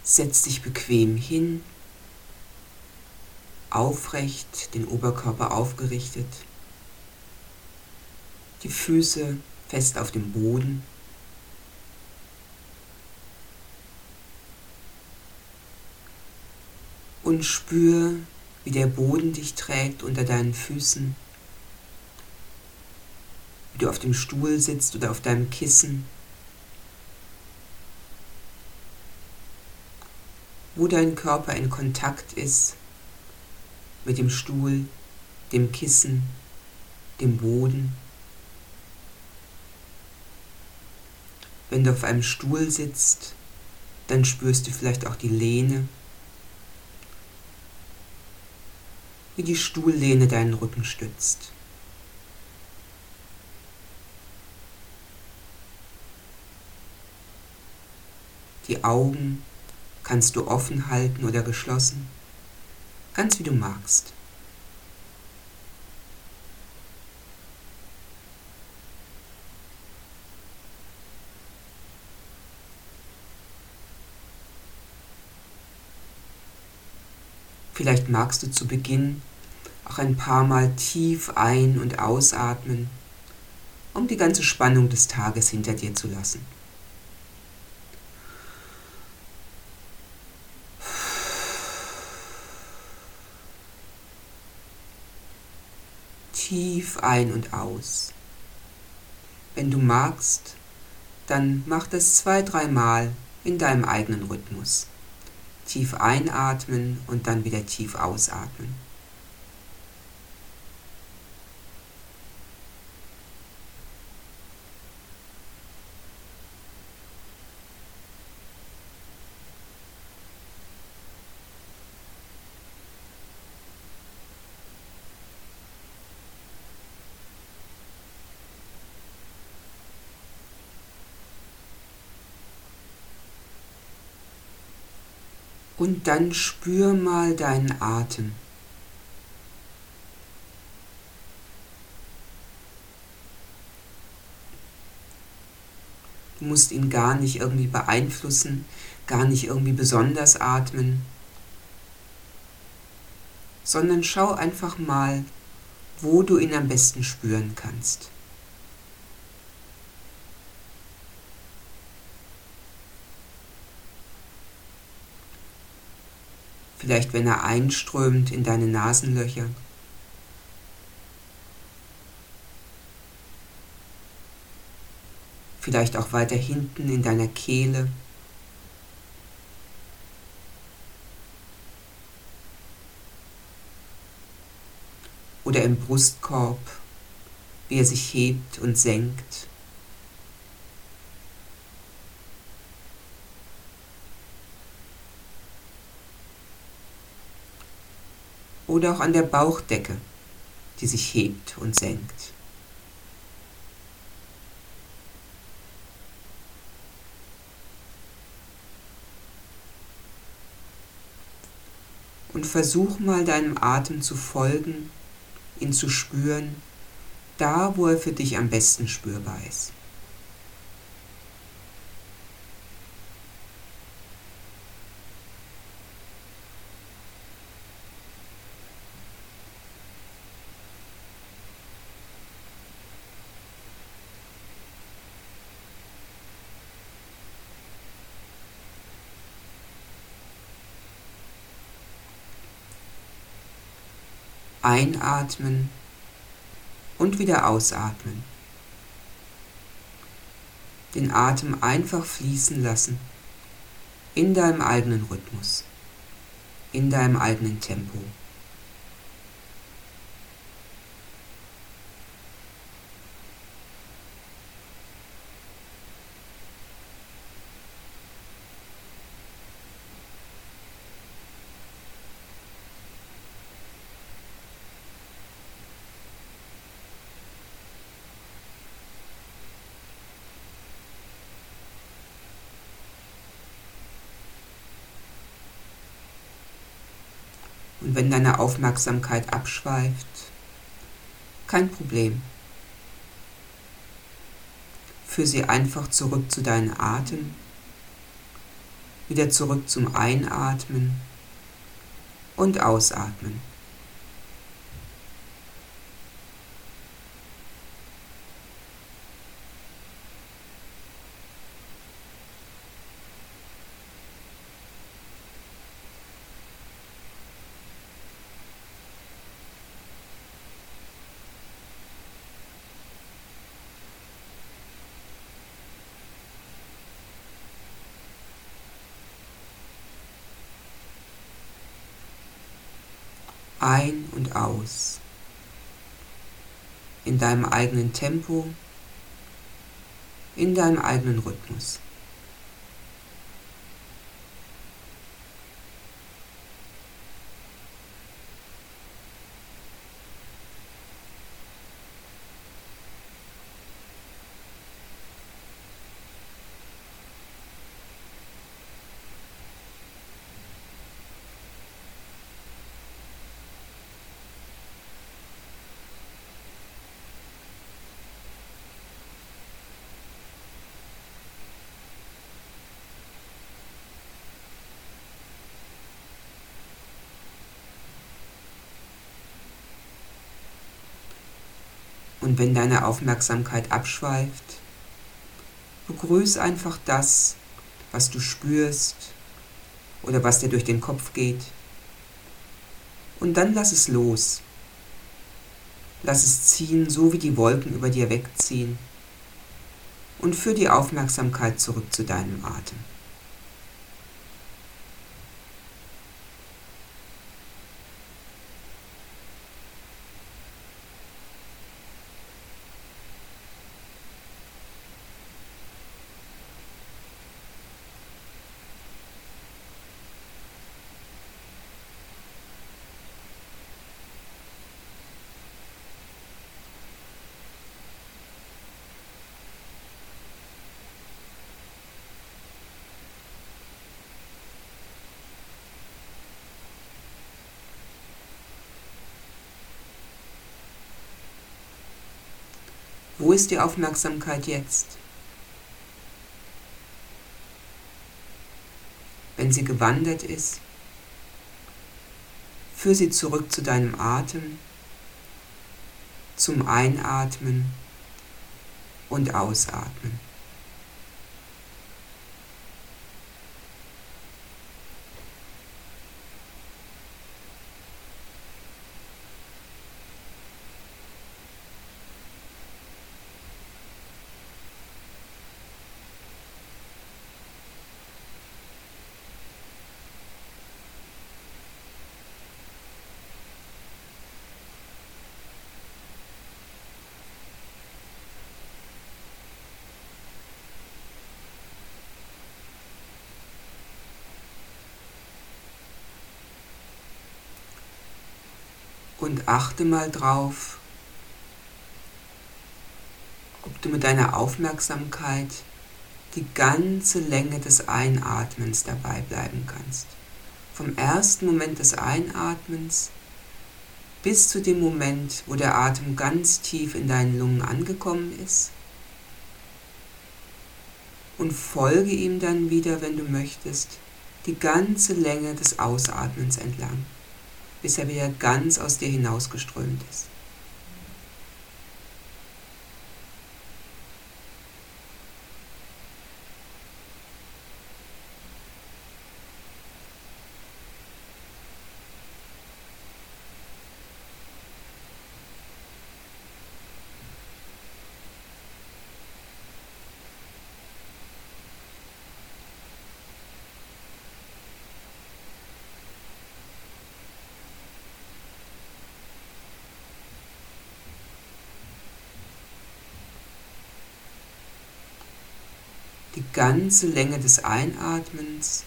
Setz dich bequem hin, aufrecht, den Oberkörper aufgerichtet, die Füße fest auf dem Boden. Und spür, wie der Boden dich trägt unter deinen Füßen, wie du auf dem Stuhl sitzt oder auf deinem Kissen, wo dein Körper in Kontakt ist mit dem Stuhl, dem Kissen, dem Boden. Wenn du auf einem Stuhl sitzt, dann spürst du vielleicht auch die Lehne, wie die Stuhllehne deinen Rücken stützt. Die Augen kannst du offen halten oder geschlossen, ganz wie du magst. Vielleicht magst du zu Beginn auch ein paar Mal tief ein- und ausatmen, um die ganze Spannung des Tages hinter dir zu lassen. Tief ein und aus. Wenn du magst, dann mach das 2-3 Mal in deinem eigenen Rhythmus. Tief einatmen und dann wieder tief ausatmen. Und dann spür mal deinen Atem. Du musst ihn gar nicht irgendwie beeinflussen, gar nicht irgendwie besonders atmen, sondern schau einfach mal, wo du ihn am besten spüren kannst. Vielleicht, wenn er einströmt in deine Nasenlöcher. Vielleicht auch weiter hinten in deiner Kehle. Oder im Brustkorb, wie er sich hebt und senkt. Oder auch an der Bauchdecke, die sich hebt und senkt. Und versuch mal deinem Atem zu folgen, ihn zu spüren, da wo er für dich am besten spürbar ist. Einatmen und wieder ausatmen. Den Atem einfach fließen lassen, in deinem eigenen Rhythmus, in deinem eigenen Tempo. Und wenn deine Aufmerksamkeit abschweift, kein Problem. Führ sie einfach zurück zu deinem Atem Wieder zurück zum Einatmen und Ausatmen. Ein und aus. In deinem eigenen Tempo, in deinem eigenen Rhythmus. Und wenn deine Aufmerksamkeit abschweift, begrüß einfach das, was du spürst oder was dir durch den Kopf geht. Und dann lass es los. Lass es ziehen, so wie die Wolken über dir wegziehen. Und führ die Aufmerksamkeit zurück zu deinem Atem. Wo ist die Aufmerksamkeit jetzt? Wenn sie gewandert ist, führ sie zurück zu deinem Atem, zum Einatmen und Ausatmen. Und achte mal drauf, ob du mit deiner Aufmerksamkeit die ganze Länge des Einatmens dabei bleiben kannst. Vom ersten Moment des Einatmens bis zu dem Moment, wo der Atem ganz tief in deinen Lungen angekommen ist. Und folge ihm dann wieder, wenn du möchtest, die ganze Länge des Ausatmens entlang, bis er wieder ganz aus dir hinausgeströmt ist. Die ganze Länge des Einatmens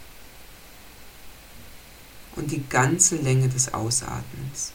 und die ganze Länge des Ausatmens.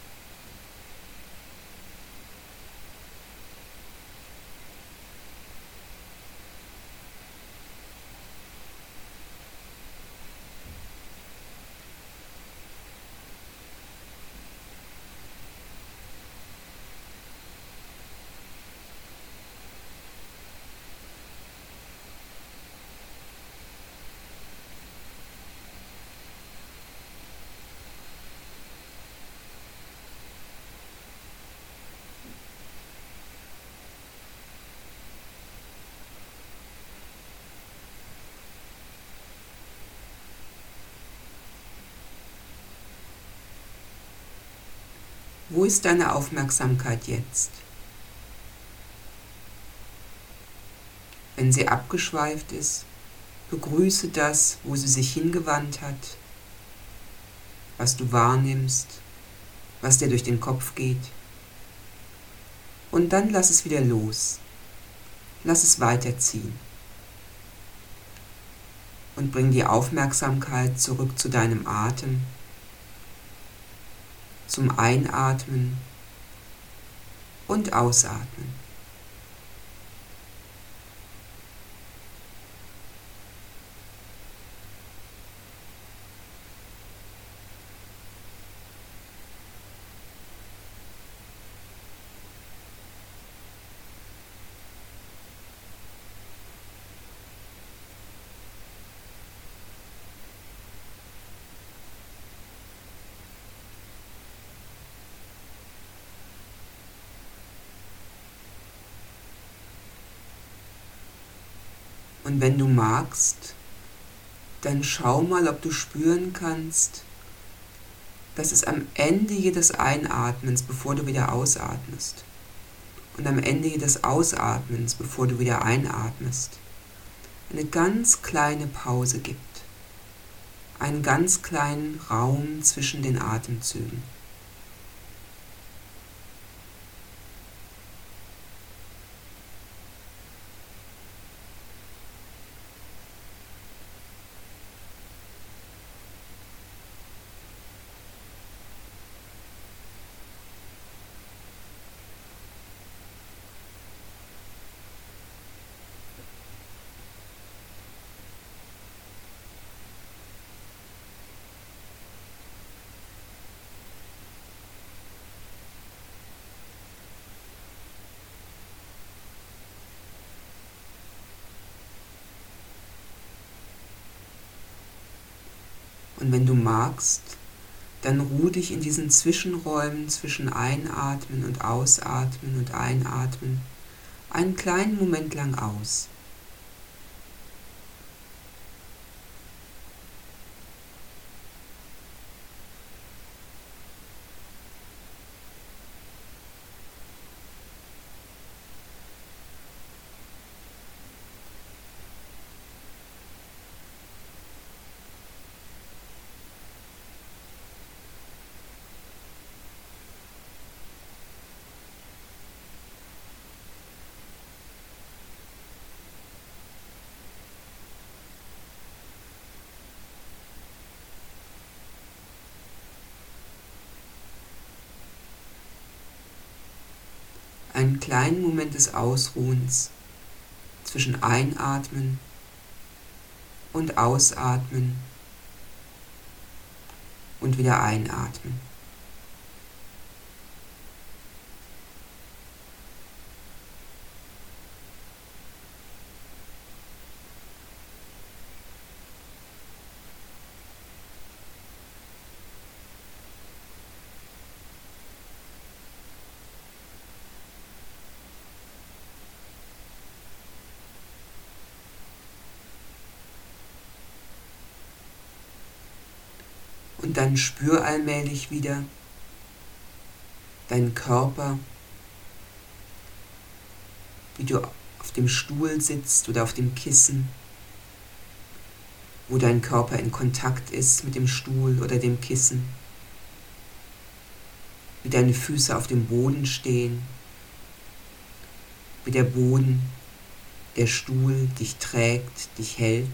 Wo ist deine Aufmerksamkeit jetzt? Wenn sie abgeschweift ist, begrüße das, wo sie sich hingewandt hat, was du wahrnimmst, was dir durch den Kopf geht. Und dann lass es wieder los. Lass es weiterziehen. Und bring die Aufmerksamkeit zurück zu deinem Atem, zum Einatmen und Ausatmen. Und wenn du magst, dann schau mal, ob du spüren kannst, dass es am Ende jedes Einatmens, bevor du wieder ausatmest, und am Ende jedes Ausatmens, bevor du wieder einatmest, eine ganz kleine Pause gibt. Einen ganz kleinen Raum zwischen den Atemzügen. Und wenn du magst, dann ruh dich in diesen Zwischenräumen zwischen Einatmen und Ausatmen und Einatmen einen kleinen Moment lang aus. Einen kleinen Moment des Ausruhens zwischen Einatmen und Ausatmen und wieder einatmen. Und dann spür allmählich wieder deinen Körper, wie du auf dem Stuhl sitzt oder auf dem Kissen, wo dein Körper in Kontakt ist mit dem Stuhl oder dem Kissen, wie deine Füße auf dem Boden stehen, wie der Boden, der Stuhl dich trägt, dich hält.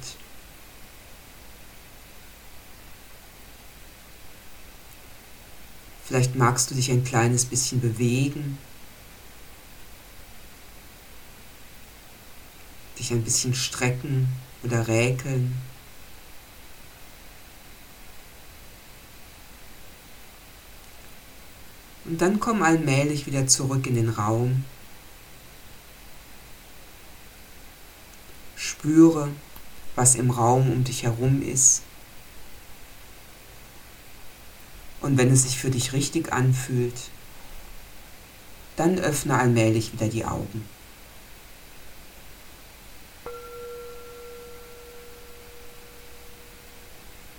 Vielleicht magst du dich ein kleines bisschen bewegen, dich ein bisschen strecken oder räkeln. Und dann komm allmählich wieder zurück in den Raum. Spüre, was im Raum um dich herum ist. Und wenn es sich für dich richtig anfühlt, dann öffne allmählich wieder die Augen.